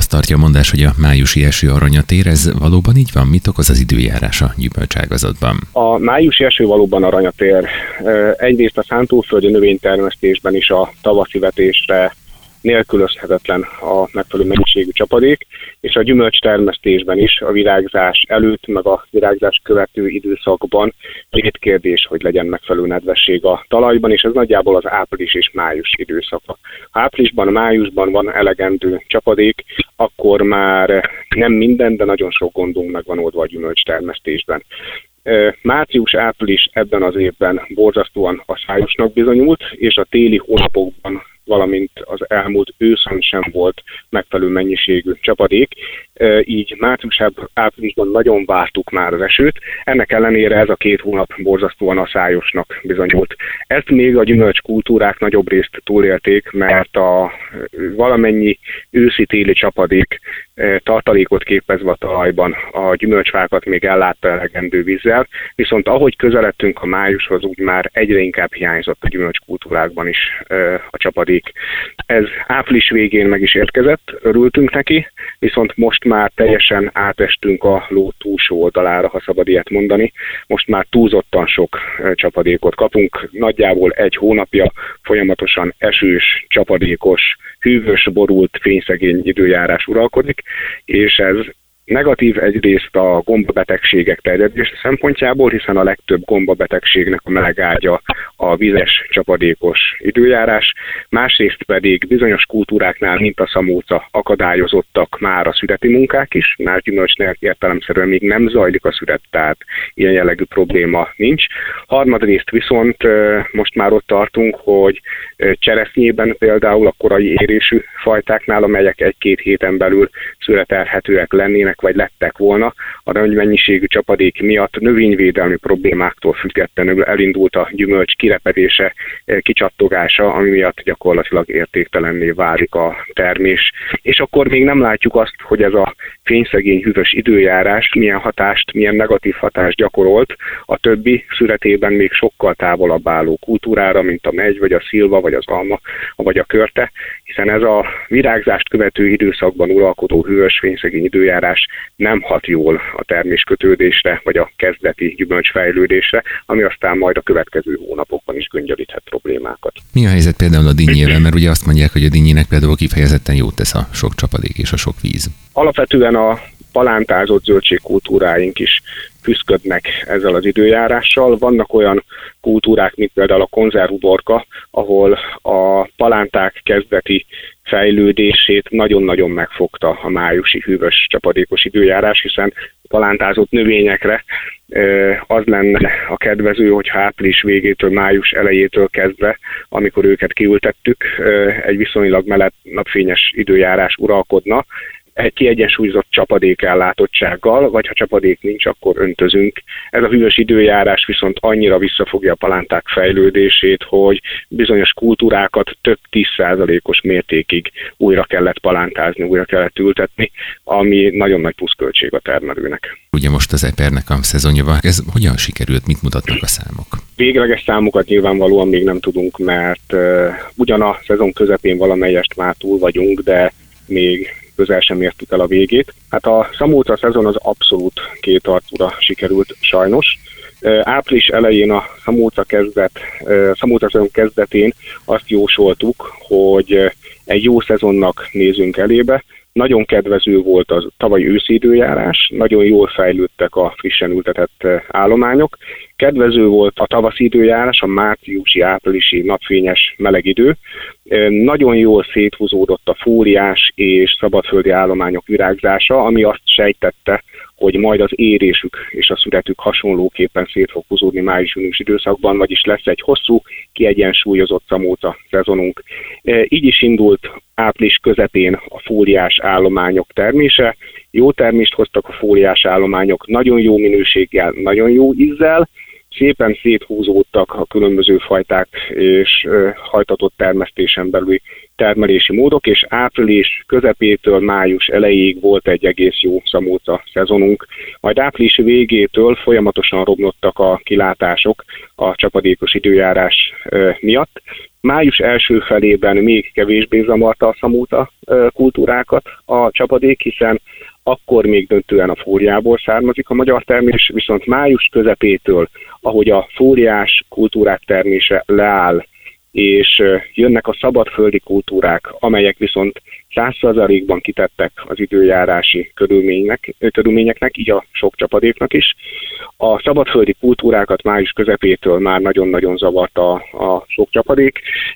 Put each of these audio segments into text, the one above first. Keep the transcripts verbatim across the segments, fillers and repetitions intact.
azt tartja a mondás, hogy a májusi eső aranyatér, ez valóban így van? Mit okoz az időjárás a gyümölcságazatban? A májusi eső valóban aranyatér. Egyrészt a szántóföldi növénytermesztésben is a tavaszi vetésre nélkülözhetetlen a megfelelő mennyiségű csapadék, és a gyümölcstermesztésben is a virágzás előtt, meg a virágzás követő időszakban létkérdés, hogy legyen megfelelő nedvesség a talajban, és ez nagyjából az április és május időszaka. Ha áprilisban, májusban van elegendő csapadék, akkor már nem minden, de nagyon sok gondunk meg van oldva a gyümölcstermesztésben. Március-április ebben az évben borzasztóan aszályosnak bizonyult, és a téli hónapokban, valamint az elmúlt őszön sem volt megfelelő mennyiségű csapadék, így március-áprilisban nagyon vártuk már az esőt, ennek ellenére ez a két hónap borzasztóan aszályosnak bizonyult. Ezt még a gyümölcskultúrák nagyobb részt túlélték, mert a valamennyi őszi-téli csapadék tartalékot képezve a talajban a gyümölcsfákat még ellátta elegendő vízzel, viszont ahogy közeledtünk a májushoz, úgy már egyre inkább hiányzott a gyümölcskultúrákban is a csapadék. Ez április végén meg is érkezett, örültünk neki, viszont most már teljesen átestünk a ló túlsó oldalára, ha szabad ilyet mondani. Most már túlzottan sok csapadékot kapunk, nagyjából egy hónapja folyamatosan esős, csapadékos, hűvös, borult, fényszegény időjárás uralkodik, és ez negatív egyrészt a gombabetegségek terjedése szempontjából, hiszen a legtöbb gombabetegségnek a melegágya a vizes, csapadékos időjárás, másrészt pedig bizonyos kultúráknál, mint a szamóca, akadályozottak már a szüreti munkák is, más gyümölcsnél értelemszerűen még nem zajlik a szüret, tehát ilyen jellegű probléma nincs. Harmadrészt viszont most már ott tartunk, hogy cseresznyében például a korai érésű fajtáknál, amelyek egy-két héten belül szüretelhetőek lennének, vagy lettek volna, a nagy mennyiségű csapadék miatt növényvédelmi problémáktól függetlenül elindult a gyümölcs kirepedése, kicsattogása, ami miatt gyakorlatilag értéktelenné válik a termés. És akkor még nem látjuk azt, hogy ez a fényszegény, hűvös időjárás milyen hatást, milyen negatív hatást gyakorolt a többi szüretében még sokkal távolabb álló kultúrára, mint a megy, vagy a szilva, vagy az alma, vagy a körte, hiszen ez a virágzást követő időszakban uralkodó hűvös, fényszegény időjárás nem hat jól a terméskötődésre, vagy a kezdeti gyümölcsfejlődésre, ami aztán majd a következő hónapokban is göngyölíthet problémákat. Mi a helyzet például a dinnyével? Mert ugye azt mondják, hogy a dinnyének például kifejezetten jót tesz a sok csapadék és a sok víz. Alapvetően a palántázott zöldségkultúráink is küszködnek ezzel az időjárással. Vannak olyan kultúrák, mint például a konzervuborka, ahol a palánták kezdeti fejlődését nagyon-nagyon megfogta a májusi hűvös csapadékos időjárás, hiszen palántázott növényekre az lenne a kedvező, hogyha április végétől, május elejétől kezdve, amikor őket kiültettük, egy viszonylag meleg napfényes időjárás uralkodna, egy kiegyensúlyozott csapadékellátottsággal, vagy ha csapadék nincs, akkor öntözünk. Ez a hűvös időjárás viszont annyira visszafogja a palánták fejlődését, hogy bizonyos kultúrákat több tíz százalékos mértékig újra kellett palántázni, újra kellett ültetni, ami nagyon nagy pluszköltség a termelőnek. Ugye most az epernek a szezonja van, ez hogyan sikerült, mit mutatnak a számok? Végleges számokat nyilvánvalóan még nem tudunk, mert uh, ugyan a szezon közepén valamelyest már túl vagyunk, de még közel sem értük el a végét. Hát a szamóca szezon az abszolút kétarcúra sikerült sajnos. Április elején a szamóca kezdet, szamóca szezon kezdetén azt jósoltuk, hogy egy jó szezonnak nézünk elébe. Nagyon kedvező volt a tavalyi őszi időjárás, nagyon jól fejlődtek a frissen ültetett állományok. Kedvező volt a tavaszi időjárás, a márciusi-áprilisi napfényes meleg idő. Nagyon jól széthúzódott a fóliás és szabadföldi állományok virágzása, ami azt sejtette, hogy majd az érésük és a születük hasonlóképpen szét fog húzódni május-június időszakban, vagyis lesz egy hosszú, kiegyensúlyozott szamóca szezonunk. Így is indult április közepén a fóliás állományok termése. Jó termést hoztak a fóliás állományok, nagyon jó minőséggel, nagyon jó ízzel, szépen széthúzódtak a különböző fajták és hajtatott termesztésen belüli termelési módok, és április közepétől május elejéig volt egy egész jó szamóca szezonunk. Majd április végétől folyamatosan romlottak a kilátások a csapadékos időjárás miatt. Május első felében még kevésbé zavarta a szamóca kultúrákat a csapadék, hiszen akkor még döntően a fóliából származik a magyar termés, viszont május közepétől, ahogy a fóliás kultúrák termése leáll, és jönnek a szabadföldi kultúrák, amelyek viszont száz százalékban kitettek az időjárási körülménynek, körülményeknek, így a sok csapadéknak is. A szabadföldi kultúrákat május közepétől már nagyon-nagyon zavarta a sok csapadék.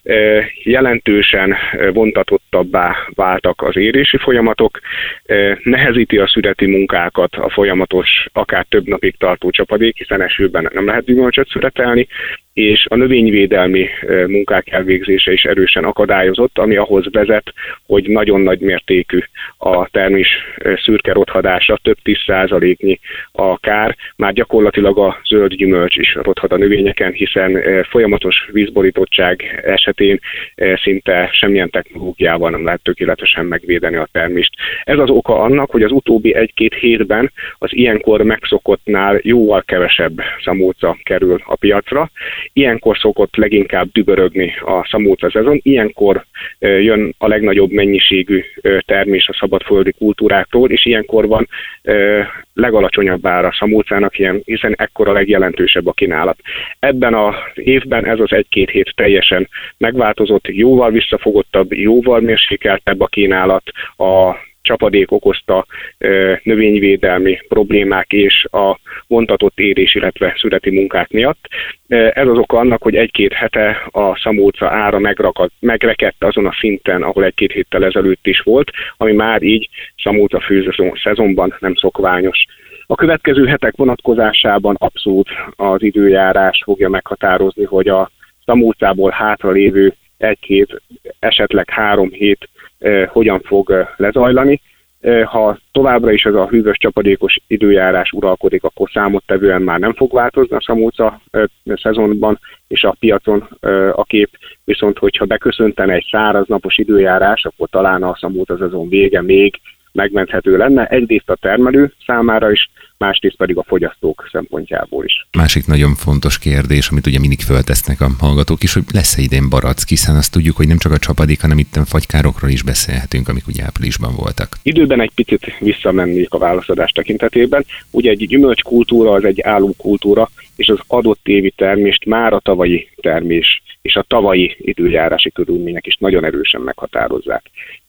Jelentősen vontatottabbá váltak az érési folyamatok, nehezíti a szüreti munkákat a folyamatos, akár több napig tartó csapadék, hiszen esőben nem lehet gyümölcsöt szüretelni, és a növényvédelmi munkák elvégzése is erősen akadályozott, ami ahhoz vezet, hogy nagyon nagy mértékű a termés szürke rothadása, több tíz százaléknyi a kár. Már gyakorlatilag a zöld gyümölcs is rothad a növényeken, hiszen folyamatos vízborítottság esetén szinte semmilyen technológiával nem lehet tökéletesen megvédeni a termést. Ez az oka annak, hogy az utóbbi egy-két hétben az ilyenkor megszokottnál jóval kevesebb szamóca kerül a piacra. Ilyenkor szokott leginkább dübörögni a szamóca szezon, ilyenkor jön a legnagyobb mennyiségű termés a szabadföldi kultúráktól, és ilyenkor van legalacsonyabb ára a szamócának, hiszen ekkor a legjelentősebb a kínálat. Ebben az évben ez az egy-két hét teljesen megváltozott, jóval visszafogottabb, jóval mérsékeltebb a kínálat, a csapadék okozta növényvédelmi problémák és a vontatott érés, illetve szüreti munkák miatt. Ez az oka annak, hogy egy-két hete a szamóca ára megrakadt, megrekedt azon a szinten, ahol egy-két héttel ezelőtt is volt, ami már így szamóca főszezonban nem szokványos. A következő hetek vonatkozásában abszolút az időjárás fogja meghatározni, hogy a szamócából hátralévő egy-két, esetleg három hét eh, hogyan fog eh, lezajlani. Eh, ha továbbra is ez a hűvös csapadékos időjárás uralkodik, akkor számottevően már nem fog változni a szamóca eh, szezonban és a piacon eh, a kép, viszont hogyha beköszöntene egy száraznapos időjárás, akkor talán a szamóca szezon vége még megmenthető lenne, egyrészt a termelő számára is, másrészt pedig a fogyasztók szempontjából is. Másik nagyon fontos kérdés, amit ugye mindig föltesznek a hallgatók is, hogy lesz-e idén barack, hiszen azt tudjuk, hogy nem csak a csapadék, hanem itt a fagykárokról is beszélhetünk, amik ugye áprilisban voltak. Időben egy picit visszamennék a válaszadás tekintetében. Ugye egy gyümölcskultúra az egy álló kultúra, és az adott évi termést már a tavalyi termés és a tavalyi időjárási körülmények is nagyon erősen meghatározzák.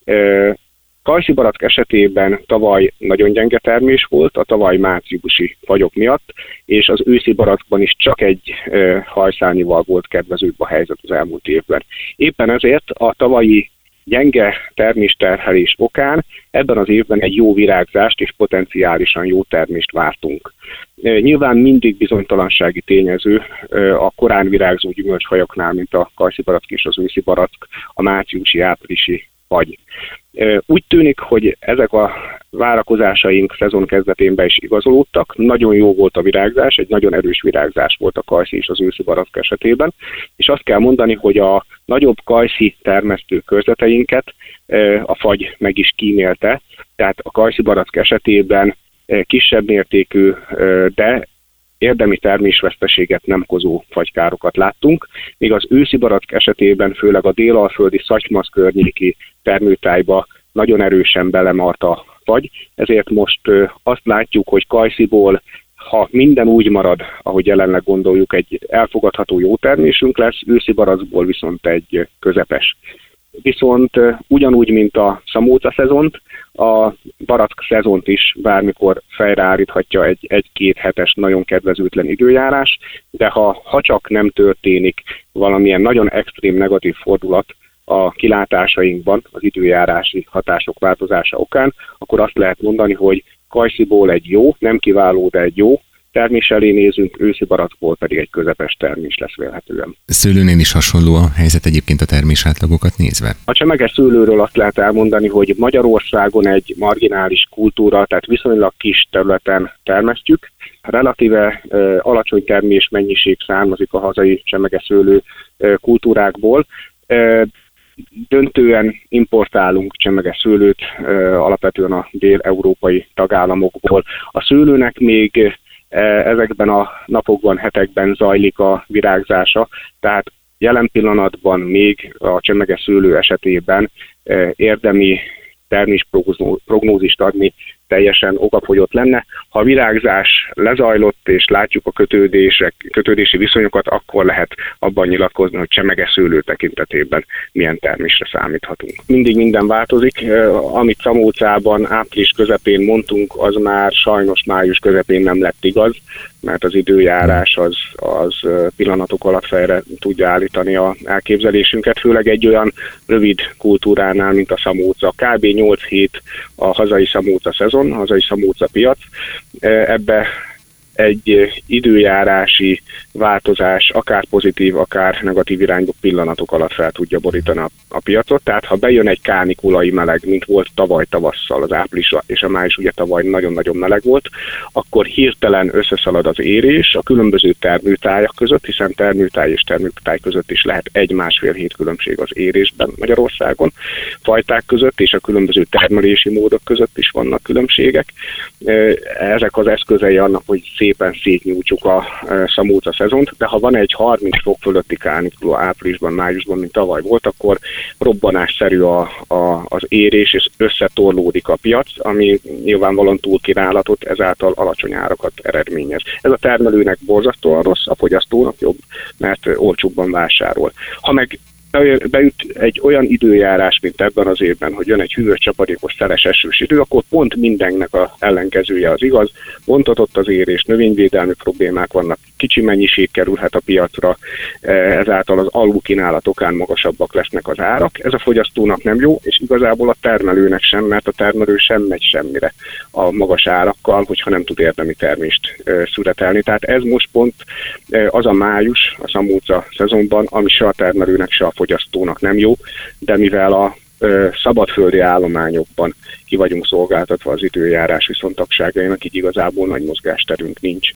Kajszi barack esetében tavaly nagyon gyenge termés volt a tavaly márciusi fagyok miatt, és az őszi barackban is csak egy e, hajszálnyival volt kedvezőbb a helyzet az elmúlt évben. Éppen ezért a tavalyi gyenge termésterhelés okán ebben az évben egy jó virágzást és potenciálisan jó termést vártunk. E, nyilván mindig bizonytalansági tényező e, a korán virágzó gyümölcsfajoknál, mint a kajszi barack és az őszi barack, a márciusi-áprilisi fagy. Úgy tűnik, hogy ezek a várakozásaink szezon kezdetén is igazolódtak. Nagyon jó volt a virágzás, egy nagyon erős virágzás volt a kajszi és az őszi barack esetében, és azt kell mondani, hogy a nagyobb kajszi termesztő körzeteinket a fagy meg is kímélte, tehát a kajszi barack esetében kisebb mértékű, de érdemi termésveszteséget nem okozó fagykárokat láttunk, míg az őszi barack esetében főleg a délalföldi Szatymasz környéki termőtájba nagyon erősen belemart a fagy, ezért most azt látjuk, hogy kajsziból, ha minden úgy marad, ahogy jelenleg gondoljuk, egy elfogadható jó termésünk lesz, őszi barackból viszont egy közepes. Viszont ugyanúgy, mint a szamóca szezont, a barack szezont is bármikor fejreállíthatja egy egy-két hetes nagyon kedvezőtlen időjárás, de ha, ha csak nem történik valamilyen nagyon extrém negatív fordulat a kilátásainkban az időjárási hatások változása okán, akkor azt lehet mondani, hogy kajsziból egy jó, nem kiváló, de egy jó termés elé nézünk, őszi barackból pedig egy közepes termés lesz vélhetően. Szőlőnél is hasonló a helyzet egyébként a termésátlagokat nézve? A csemege szőlőről azt lehet elmondani, hogy Magyarországon egy marginális kultúra, tehát viszonylag kis területen termesztjük. Relatíve uh, alacsony termés mennyiség származik a hazai csemegeszőlő uh, kultúrákból. Uh, döntően importálunk csemegeszőlőt uh, alapvetően a dél-európai tagállamokból. A szőlőnek még uh, ezekben a napokban, hetekben zajlik a virágzása, tehát jelen pillanatban még a csemegeszőlő esetében uh, érdemi termésprognózist adni teljesen okafogyott lenne. Ha a virágzás lezajlott, és látjuk a kötődések, kötődési viszonyokat, akkor lehet abban nyilatkozni, hogy csemegeszőlő tekintetében milyen termésre számíthatunk. Mindig minden változik. Amit Szamócában április közepén mondtunk, az már sajnos május közepén nem lett igaz, mert az időjárás az, az pillanatok alatt fejre tudja állítani a elképzelésünket, főleg egy olyan rövid kultúránál, mint a szamóca. Kb. nyolc hét a hazai szamóca szezon, a hazai szamóca piac. Ebbe egy időjárási változás, akár pozitív, akár negatív irányba pillanatok alatt fel tudja borítani a, a piacot. Tehát ha bejön egy kánikulai meleg, mint volt tavaly tavasszal, az április és a május ugye tavaly nagyon-nagyon meleg volt, akkor hirtelen összeszalad az érés a különböző termőtájak között, hiszen termőtáj és termőtáj között is lehet egy-másfél hét különbség az érésben Magyarországon. Fajták között és a különböző termelési módok között is vannak különbségek. Ezek az eszközei annak, hogy szépen szétnyújtsuk a szamóca szezont, de ha van egy harminc fok fölötti kánikula áprilisban, májusban, mint tavaly volt, akkor robbanásszerű a, a, az érés, és összetorlódik a piac, ami nyilvánvalóan túl kínálatot, ezáltal alacsony árakat eredményez. Ez a termelőnek borzasztóan rossz, a fogyasztónak jobb, mert olcsóbban vásárol. Ha meg beüt egy olyan időjárás, mint ebben az évben, hogy jön egy hűvös, csapadékos, szeles, esős idő, akkor pont mindennek az ellenkezője az igaz. Bontatott az érés, növényvédelmi problémák vannak, kicsi mennyiség kerülhet a piacra, ezáltal az alulkínálat okán magasabbak lesznek az árak. Ez a fogyasztónak nem jó, és igazából a termelőnek sem, mert a termelő sem megy semmire a magas árakkal, hogyha nem tud érdemi termést születelni. Tehát ez most pont az a május, a szamóca szezonban, ami se a termelőnek, se a fogyasztónak nem jó, de mivel a ö, szabadföldi állományokban ki vagyunk szolgáltatva az időjárás viszontagságainak, így igazából nagy mozgásterünk nincs.